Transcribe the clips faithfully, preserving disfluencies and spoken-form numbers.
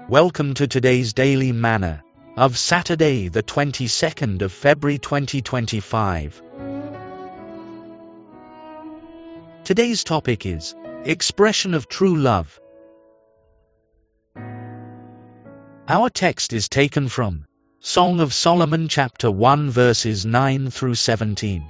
Welcome to today's Daily Manna of Saturday, the twenty-second of February twenty twenty-five. Today's topic is Expression of True Love. Our text is taken from Song of Solomon chapter one verses nine through seventeen.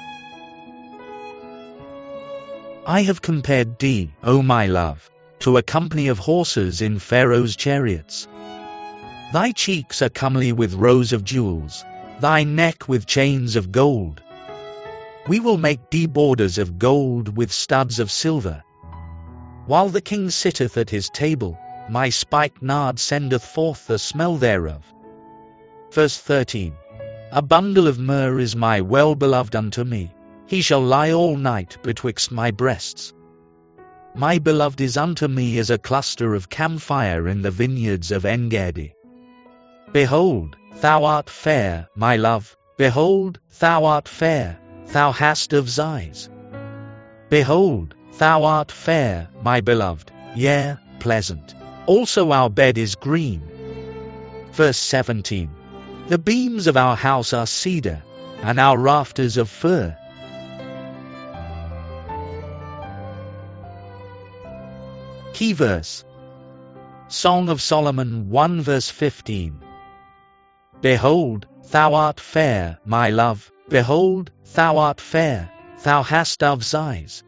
I have compared thee, O my love, to a company of horses in Pharaoh's chariots. Thy cheeks are comely with rows of jewels, thy neck with chains of gold. We will make thee borders of gold with studs of silver. While the king sitteth at his table, my spikenard sendeth forth the smell thereof. Verse thirteen. A bundle of myrrh is my well-beloved unto me. He shall lie all night betwixt my breasts. My beloved is unto me as a cluster of camphire in the vineyards of En-gedi. Behold, thou art fair, my love. Behold, thou art fair, thou hast dove's eyes. Behold, thou art fair, my beloved, yea, pleasant. Also our bed is green. Verse seventeen. The beams of our house are cedar, and our rafters of fir. Key verse. Song of Solomon one verse fifteen. Behold, thou art fair, my love. Behold, thou art fair, thou hast dove's eyes.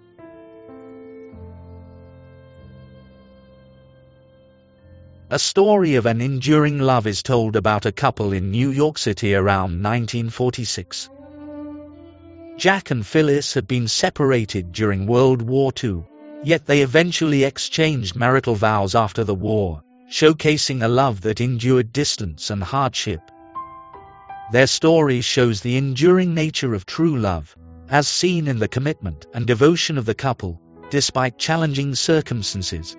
A story of an enduring love is told about a couple in New York City around nineteen forty-six. Jack and Phyllis had been separated during World War Two, yet they eventually exchanged marital vows after the war, showcasing a love that endured distance and hardship. Their story shows the enduring nature of true love, as seen in the commitment and devotion of the couple, despite challenging circumstances.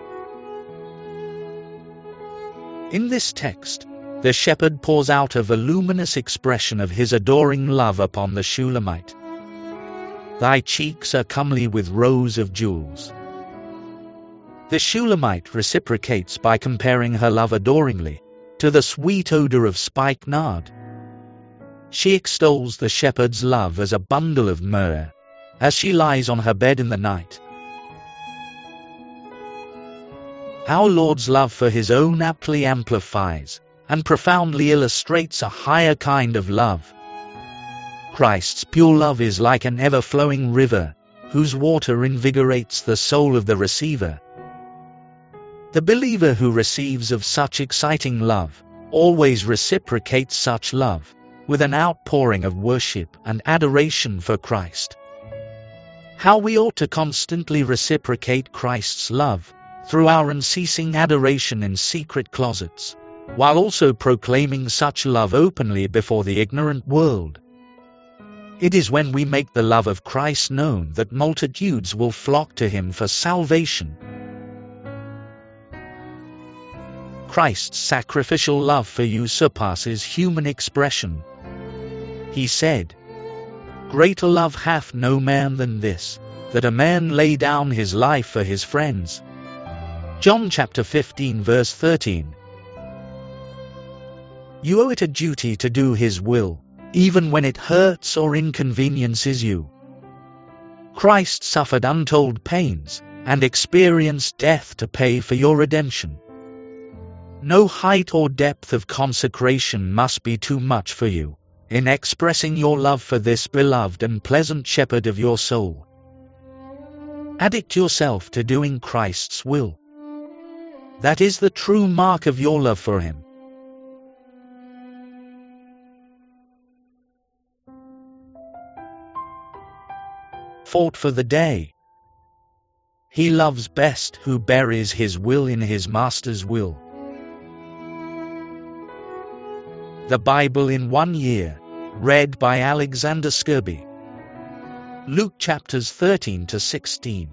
In this text, the shepherd pours out a voluminous expression of his adoring love upon the Shulamite. Thy cheeks are comely with rows of jewels. The Shulamite reciprocates by comparing her love adoringly to the sweet odor of spikenard. She extols the shepherd's love as a bundle of myrrh, as she lies on her bed in the night. Our Lord's love for his own aptly amplifies and profoundly illustrates a higher kind of love. Christ's pure love is like an ever-flowing river, whose water invigorates the soul of the receiver. The believer who receives of such exciting love always reciprocates such love with an outpouring of worship and adoration for Christ. How we ought to constantly reciprocate Christ's love through our unceasing adoration in secret closets, while also proclaiming such love openly before the ignorant world. It is when we make the love of Christ known that multitudes will flock to him for salvation. Christ's sacrificial love for you surpasses human expression. He said, Greater love hath no man than this, that a man lay down his life for his friends. John chapter fifteen verse thirteen. You owe it a duty to do his will, even when it hurts or inconveniences you. Christ suffered untold pains and experienced death to pay for your redemption. No height or depth of consecration must be too much for you in expressing your love for this beloved and pleasant shepherd of your soul. Addict yourself to doing Christ's will. That is the true mark of your love for him. Thought for the day. He loves best who buries his will in his master's will. The Bible in one year, read by Alexander Skirby. Luke chapters thirteen to sixteen.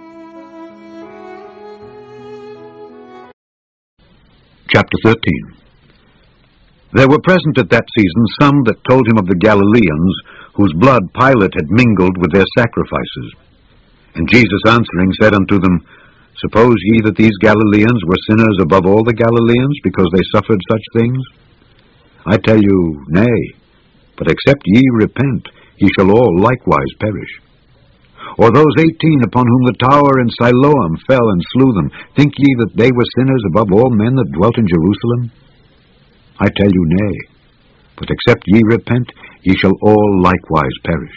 Chapter thirteen. There were present at that season some that told him of the Galileans, whose blood Pilate had mingled with their sacrifices. And Jesus answering said unto them, Suppose ye that these Galileans were sinners above all the Galileans, because they suffered such things? I tell you, nay, but except ye repent, ye shall all likewise perish. Or those eighteen upon whom the tower in Siloam fell and slew them, think ye that they were sinners above all men that dwelt in Jerusalem? I tell you, nay, but except ye repent, ye shall all likewise perish.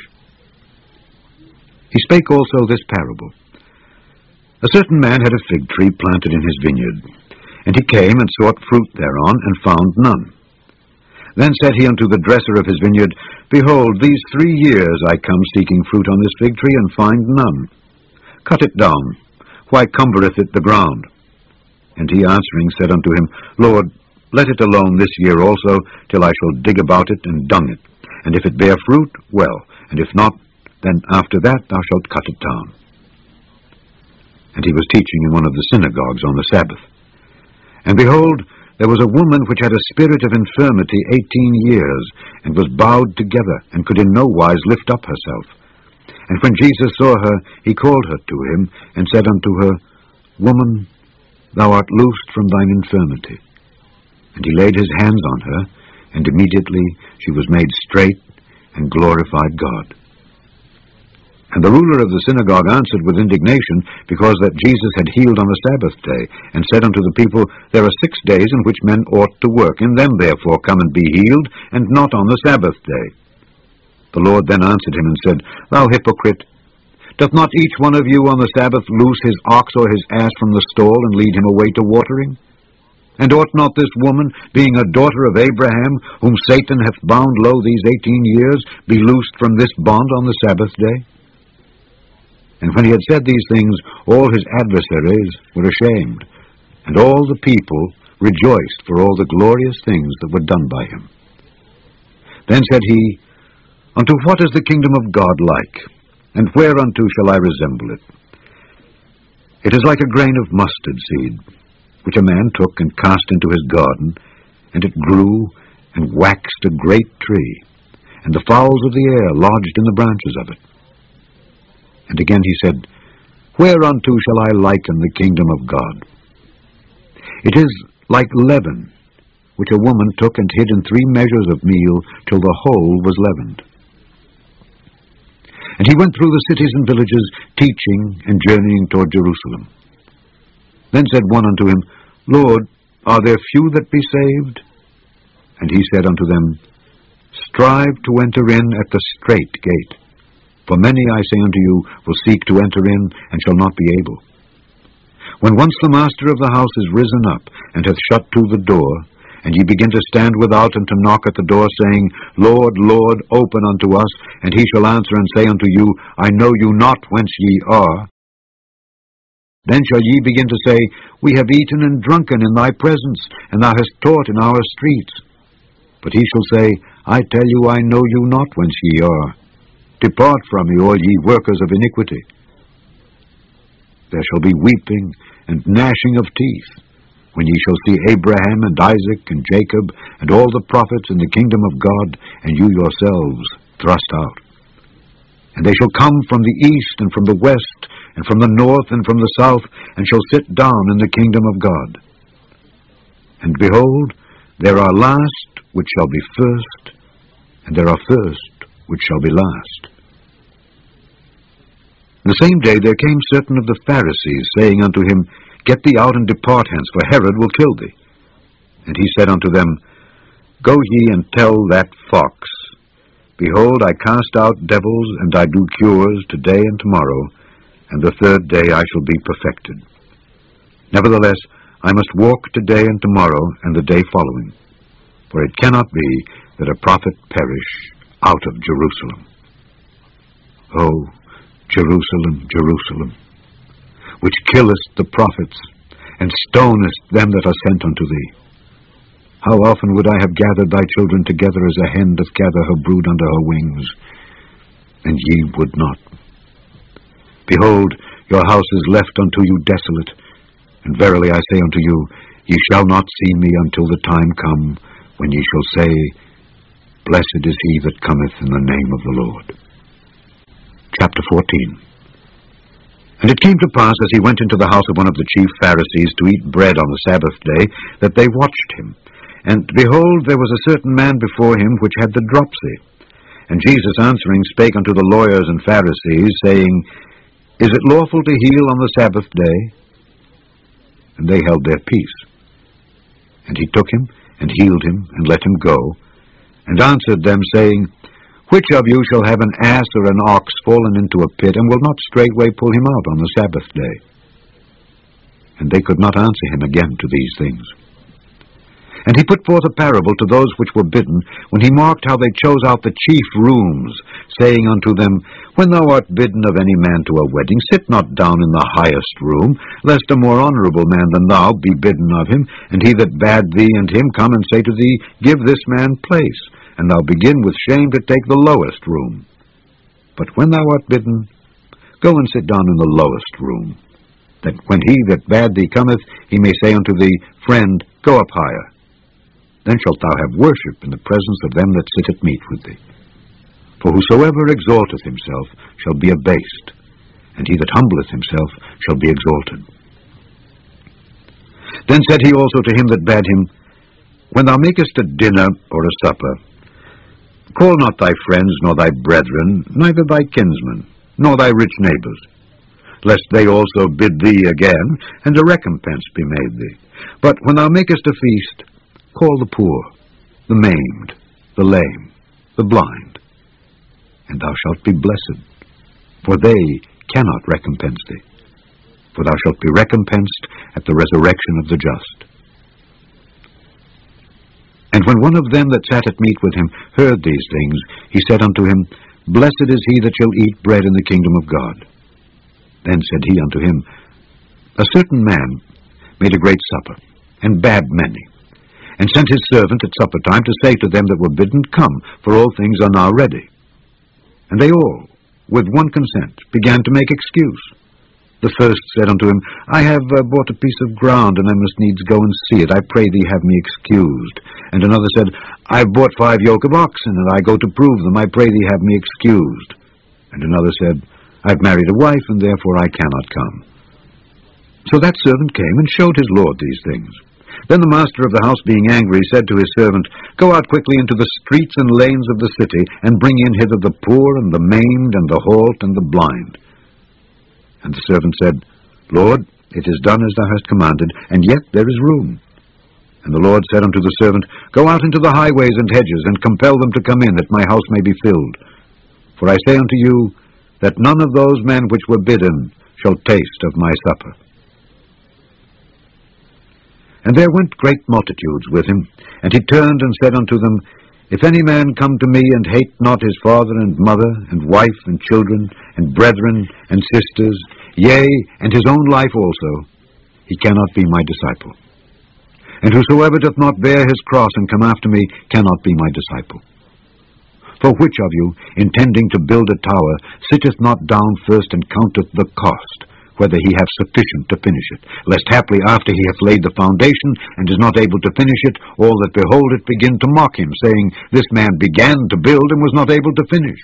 He spake also this parable. A certain man had a fig tree planted in his vineyard, and he came and sought fruit thereon, and found none. Then said he unto the dresser of his vineyard, Behold, these three years I come seeking fruit on this fig tree, and find none. Cut it down. Why cumbereth it the ground? And he answering said unto him, Lord, let it alone this year also, till I shall dig about it and dung it. And if it bear fruit, well, and if not, then after that thou shalt cut it down. And he was teaching in one of the synagogues on the Sabbath. And behold, there was a woman which had a spirit of infirmity eighteen years, and was bowed together, and could in no wise lift up herself. And when Jesus saw her, he called her to him, and said unto her, Woman, thou art loosed from thine infirmity. And he laid his hands on her, and immediately she was made straight, and glorified God. And the ruler of the synagogue answered with indignation, because that Jesus had healed on the Sabbath day, and said unto the people, There are six days in which men ought to work. In them therefore come and be healed, and not on the Sabbath day. The Lord then answered him and said, Thou hypocrite, doth not each one of you on the Sabbath loose his ox or his ass from the stall, and lead him away to watering? And ought not this woman, being a daughter of Abraham, whom Satan hath bound low these eighteen years, be loosed from this bond on the Sabbath day? And when he had said these things, all his adversaries were ashamed, and all the people rejoiced for all the glorious things that were done by him. Then said he, Unto what is the kingdom of God like? And whereunto shall I resemble it? It is like a grain of mustard seed, which a man took and cast into his garden, and it grew and waxed a great tree, and the fowls of the air lodged in the branches of it. And again he said, Whereunto shall I liken the kingdom of God? It is like leaven, which a woman took and hid in three measures of meal, till the whole was leavened. And he went through the cities and villages, teaching and journeying toward Jerusalem. Then said one unto him, Lord, are there few that be saved? And he said unto them, Strive to enter in at the strait gate. For many, I say unto you, will seek to enter in, and shall not be able. When once the master of the house is risen up, and hath shut to the door, and ye begin to stand without, and to knock at the door, saying, Lord, Lord, open unto us, and he shall answer and say unto you, I know you not whence ye are. Then shall ye begin to say, We have eaten and drunken in thy presence, and thou hast taught in our streets. But he shall say, I tell you, I know you not whence ye are. Depart from me, all ye workers of iniquity. There shall be weeping and gnashing of teeth, when ye shall see Abraham and Isaac and Jacob and all the prophets in the kingdom of God, and you yourselves thrust out. And they shall come from the east and from the west, and from the north and from the south, and shall sit down in the kingdom of God. And behold, there are last which shall be first, and there are first which shall be last. The same day there came certain of the Pharisees, saying unto him, Get thee out and depart hence, for Herod will kill thee. And he said unto them, Go ye and tell that fox, Behold, I cast out devils, and I do cures today and tomorrow, and the third day I shall be perfected. Nevertheless, I must walk today and tomorrow, and the day following. For it cannot be that a prophet perish out of Jerusalem. O Jerusalem, Jerusalem, which killest the prophets, and stonest them that are sent unto thee. How often would I have gathered thy children together as a hen doth gather her brood under her wings, and ye would not. Behold, your house is left unto you desolate, and verily I say unto you, ye shall not see me until the time come, when ye shall say, Blessed is he that cometh in the name of the Lord. Chapter fourteen. And it came to pass, as he went into the house of one of the chief Pharisees to eat bread on the Sabbath day, that they watched him. And behold, there was a certain man before him which had the dropsy. And Jesus answering spake unto the lawyers and Pharisees, saying, Is it lawful to heal on the Sabbath day? And they held their peace. And he took him, and healed him, and let him go, and answered them, saying, Which of you shall have an ass or an ox fallen into a pit, and will not straightway pull him out on the Sabbath day? And they could not answer him again to these things. And he put forth a parable to those which were bidden, when he marked how they chose out the chief rooms, saying unto them, When thou art bidden of any man to a wedding, sit not down in the highest room, lest a more honorable man than thou be bidden of him, and he that bade thee and him come and say to thee, Give this man place, and thou begin with shame to take the lowest room. But when thou art bidden, go and sit down in the lowest room, that when he that bade thee cometh, he may say unto thee, Friend, go up higher. Then shalt thou have worship in the presence of them that sit at meat with thee. For whosoever exalteth himself shall be abased, and he that humbleth himself shall be exalted. Then said he also to him that bade him, When thou makest a dinner or a supper, call not thy friends, nor thy brethren, neither thy kinsmen, nor thy rich neighbors, lest they also bid thee again, and a recompense be made thee. But when thou makest a feast, call the poor, the maimed, the lame, the blind, and thou shalt be blessed, for they cannot recompense thee, for thou shalt be recompensed at the resurrection of the just. And when one of them that sat at meat with him heard these things, he said unto him, Blessed is he that shall eat bread in the kingdom of God. Then said he unto him, A certain man made a great supper, and bade many, and sent his servant at supper time to say to them that were bidden, Come, for all things are now ready. And they all, with one consent, began to make excuse. The first said unto him, I have uh, bought a piece of ground, and I must needs go and see it. I pray thee have me excused. And another said, I have bought five yoke of oxen, and I go to prove them. I pray thee have me excused. And another said, I have married a wife, and therefore I cannot come. So that servant came and showed his lord these things. Then the master of the house, being angry, said to his servant, Go out quickly into the streets and lanes of the city, and bring in hither the poor, and the maimed, and the halt, and the blind. And the servant said, Lord, it is done as thou hast commanded, and yet there is room. And the Lord said unto the servant, Go out into the highways and hedges, and compel them to come in, that my house may be filled. For I say unto you, that none of those men which were bidden shall taste of my supper. And there went great multitudes with him, and he turned and said unto them, If any man come to me, and hate not his father and mother, and wife and children, and brethren and sisters, yea, and his own life also, he cannot be my disciple. And whosoever doth not bear his cross and come after me cannot be my disciple. For which of you, intending to build a tower, sitteth not down first and counteth the cost, whether he have sufficient to finish it, lest haply after he hath laid the foundation, and is not able to finish it, all that behold it begin to mock him, saying, This man began to build, and was not able to finish.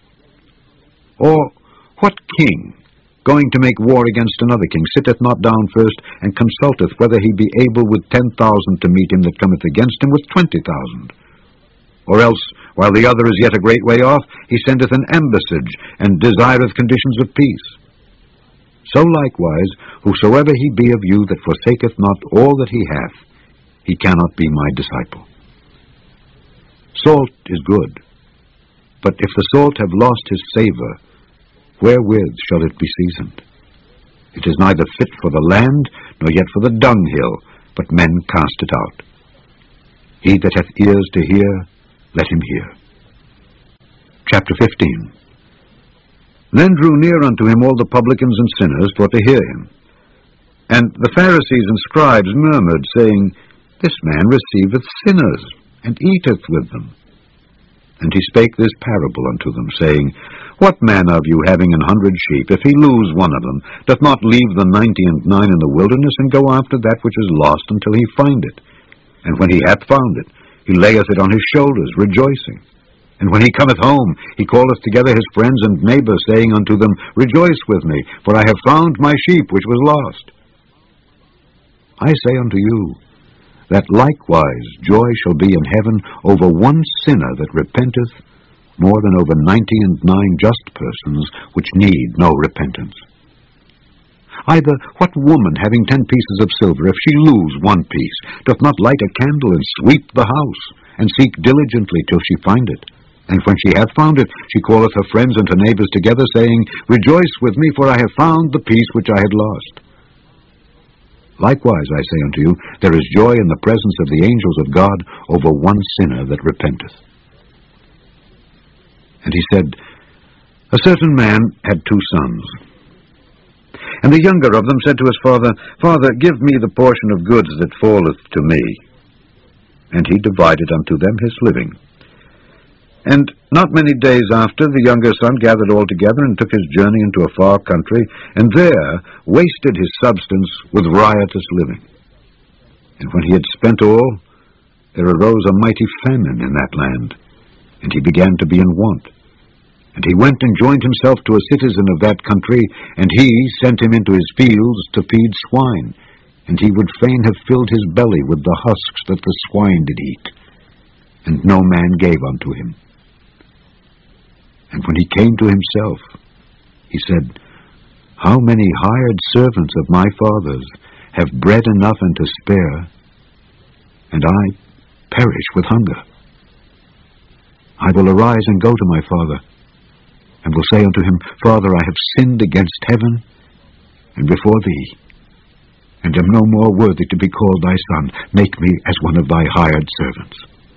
Or what king, going to make war against another king, sitteth not down first, and consulteth whether he be able with ten thousand to meet him that cometh against him with twenty thousand? Or else, while the other is yet a great way off, he sendeth an embassage, and desireth conditions of peace. So likewise, whosoever he be of you that forsaketh not all that he hath, he cannot be my disciple. Salt is good, but if the salt have lost his savour, wherewith shall it be seasoned? It is neither fit for the land, nor yet for the dunghill, but men cast it out. He that hath ears to hear, let him hear. Chapter fifteen. Then drew near unto him all the publicans and sinners for to hear him. And the Pharisees and scribes murmured, saying, This man receiveth sinners, and eateth with them. And he spake this parable unto them, saying, What man of you, having an hundred sheep, if he lose one of them, doth not leave the ninety and nine in the wilderness, and go after that which is lost until he find it? And when he hath found it, he layeth it on his shoulders, rejoicing. And when he cometh home, he calleth together his friends and neighbors, saying unto them, Rejoice with me, for I have found my sheep which was lost. I say unto you, that likewise joy shall be in heaven over one sinner that repenteth, more than over ninety and nine just persons which need no repentance. Either what woman, having ten pieces of silver, if she lose one piece, doth not light a candle and sweep the house, and seek diligently till she find it? And when she hath found it, she calleth her friends and her neighbors together, saying, Rejoice with me, for I have found the piece which I had lost. Likewise, I say unto you, there is joy in the presence of the angels of God over one sinner that repenteth. And he said, A certain man had two sons. And the younger of them said to his father, Father, give me the portion of goods that falleth to me. And he divided unto them his living. And not many days after, the younger son gathered all together and took his journey into a far country, and there wasted his substance with riotous living. And when he had spent all, there arose a mighty famine in that land, and he began to be in want. And he went and joined himself to a citizen of that country, and he sent him into his fields to feed swine, and he would fain have filled his belly with the husks that the swine did eat. And no man gave unto him. And when he came to himself, he said, How many hired servants of my father's have bread enough and to spare, and I perish with hunger? I will arise and go to my father, and will say unto him, Father, I have sinned against heaven and before thee, and am no more worthy to be called thy son. Make me as one of thy hired servants.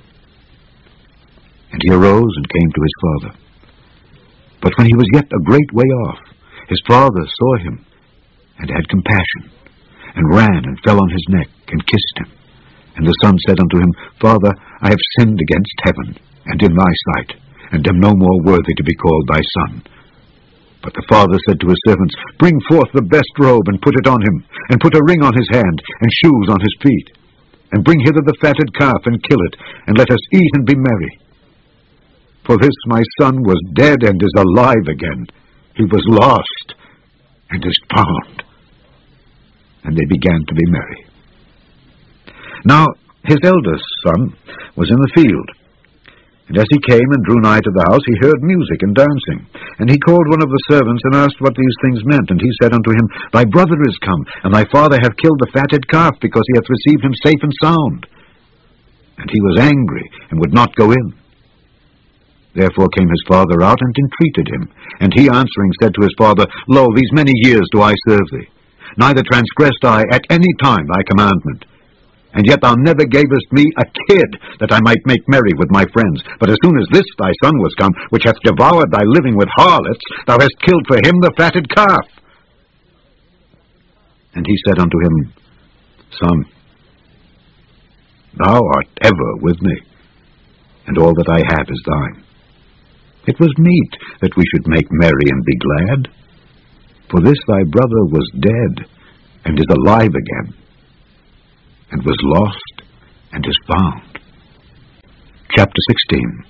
And he arose and came to his father. But when he was yet a great way off, his father saw him, and had compassion, and ran and fell on his neck, and kissed him. And the son said unto him, Father, I have sinned against heaven, and in thy sight, and am no more worthy to be called thy son. But the father said to his servants, Bring forth the best robe, and put it on him, and put a ring on his hand, and shoes on his feet. And bring hither the fatted calf, and kill it, and let us eat and be merry. For this my son was dead, and is alive again. He was lost, and is found. And they began to be merry. Now his eldest son was in the field. And as he came and drew nigh to the house, he heard music and dancing. And he called one of the servants, and asked what these things meant. And he said unto him, Thy brother is come, and thy father hath killed the fatted calf, because he hath received him safe and sound. And he was angry, and would not go in. Therefore came his father out, and entreated him. And he answering said to his father, Lo, these many years do I serve thee. Neither transgressed I at any time thy commandment. And yet thou never gavest me a kid, that I might make merry with my friends. But as soon as this thy son was come, which hath devoured thy living with harlots, thou hast killed for him the fatted calf. And he said unto him, Son, thou art ever with me, and all that I have is thine. It was meet that we should make merry and be glad. For this thy brother was dead, and is alive again, and was lost, and is found. Chapter sixteen.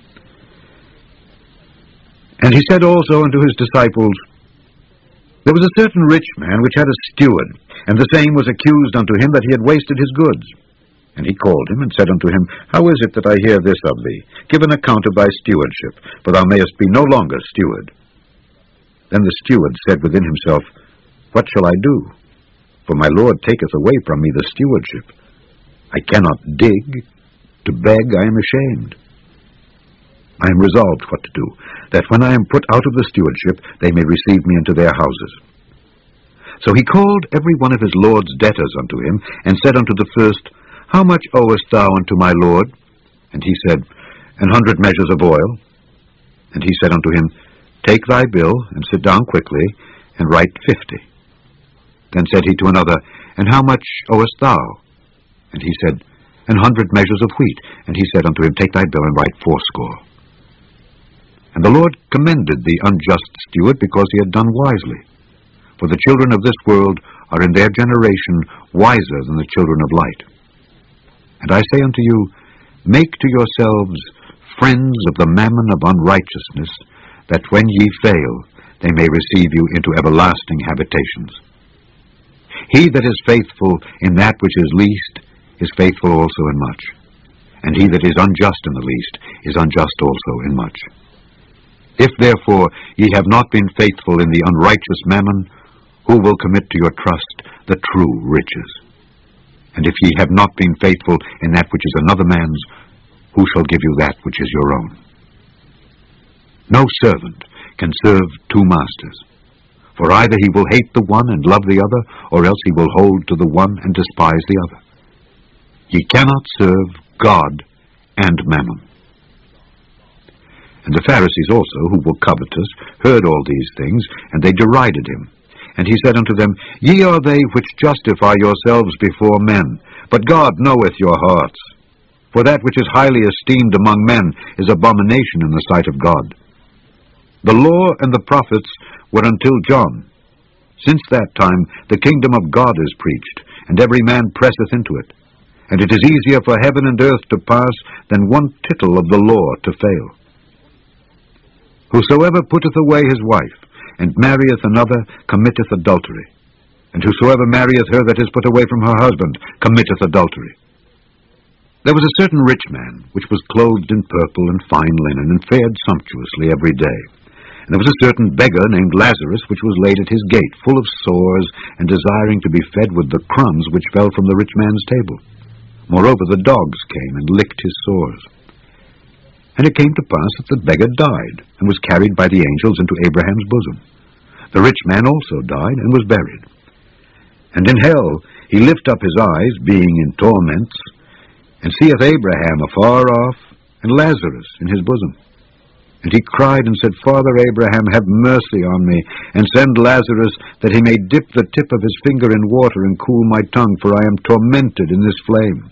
And he said also unto his disciples, There was a certain rich man which had a steward, and the same was accused unto him that he had wasted his goods. And he called him, and said unto him, How is it that I hear this of thee? Give an account of thy stewardship, for thou mayest be no longer steward. Then the steward said within himself, What shall I do? For my Lord taketh away from me the stewardship. I cannot dig. To beg I am ashamed. I am resolved what to do, that when I am put out of the stewardship, they may receive me into their houses. So he called every one of his Lord's debtors unto him, and said unto the first, How much owest thou unto my Lord? And he said, An hundred measures of oil. And he said unto him, Take thy bill, and sit down quickly, and write fifty. Then said he to another, And how much owest thou? And he said, An hundred measures of wheat. And he said unto him, Take thy bill, and write fourscore. And the Lord commended the unjust steward, because he had done wisely. For the children of this world are in their generation wiser than the children of light. And I say unto you, Make to yourselves friends of the mammon of unrighteousness, that when ye fail, they may receive you into everlasting habitations. He that is faithful in that which is least is faithful also in much, and he that is unjust in the least is unjust also in much. If therefore ye have not been faithful in the unrighteous mammon, who will commit to your trust the true riches? And if ye have not been faithful in that which is another man's, who shall give you that which is your own? No servant can serve two masters, for either he will hate the one and love the other, or else he will hold to the one and despise the other. Ye cannot serve God and mammon. And the Pharisees also, who were covetous, heard all these things, and they derided him. And he said unto them, Ye are they which justify yourselves before men, but God knoweth your hearts. For that which is highly esteemed among men is abomination in the sight of God. The law and the prophets were until John. Since that time the kingdom of God is preached, and every man presseth into it. And it is easier for heaven and earth to pass than one tittle of the law to fail. Whosoever putteth away his wife, and marrieth another, committeth adultery. And whosoever marrieth her that is put away from her husband, committeth adultery. There was a certain rich man, which was clothed in purple and fine linen, and fared sumptuously every day. And there was a certain beggar named Lazarus, which was laid at his gate, full of sores, and desiring to be fed with the crumbs which fell from the rich man's table. Moreover, the dogs came and licked his sores. And it came to pass that the beggar died, and was carried by the angels into Abraham's bosom. The rich man also died, and was buried. And in hell he lift up his eyes, being in torments, and seeth Abraham afar off, and Lazarus in his bosom. And he cried and said, Father Abraham, have mercy on me, and send Lazarus, that he may dip the tip of his finger in water, and cool my tongue, for I am tormented in this flame.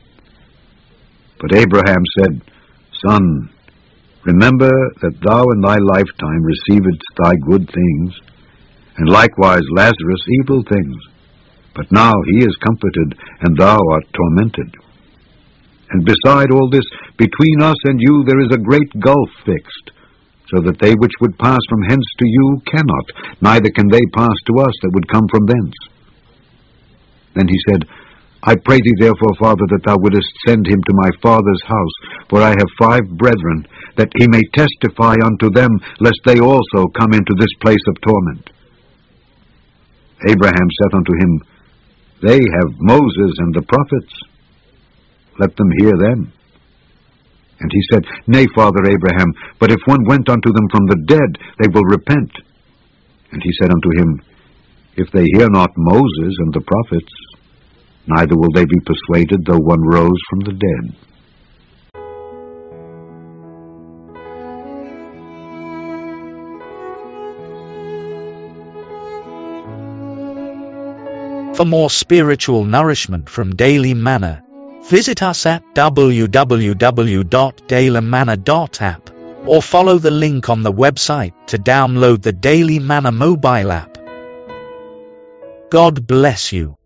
But Abraham said, Son, remember that thou in thy lifetime receivedst thy good things, and likewise Lazarus evil things. But now he is comforted, and thou art tormented. And beside all this, between us and you there is a great gulf fixed, so that they which would pass from hence to you cannot, neither can they pass to us that would come from thence. Then he said, I pray thee therefore, Father, that thou wouldest send him to my father's house, for I have five brethren, that he may testify unto them, lest they also come into this place of torment. Abraham saith unto him, They have Moses and the prophets. Let them hear them. And he said, Nay, Father Abraham, but if one went unto them from the dead, they will repent. And he said unto him, If they hear not Moses and the prophets, neither will they be persuaded, though one rose from the dead. For more spiritual nourishment from Daily Manna, visit us at w w w dot daily manna dot app or follow the link on the website to download the Daily Manna mobile app. God bless you.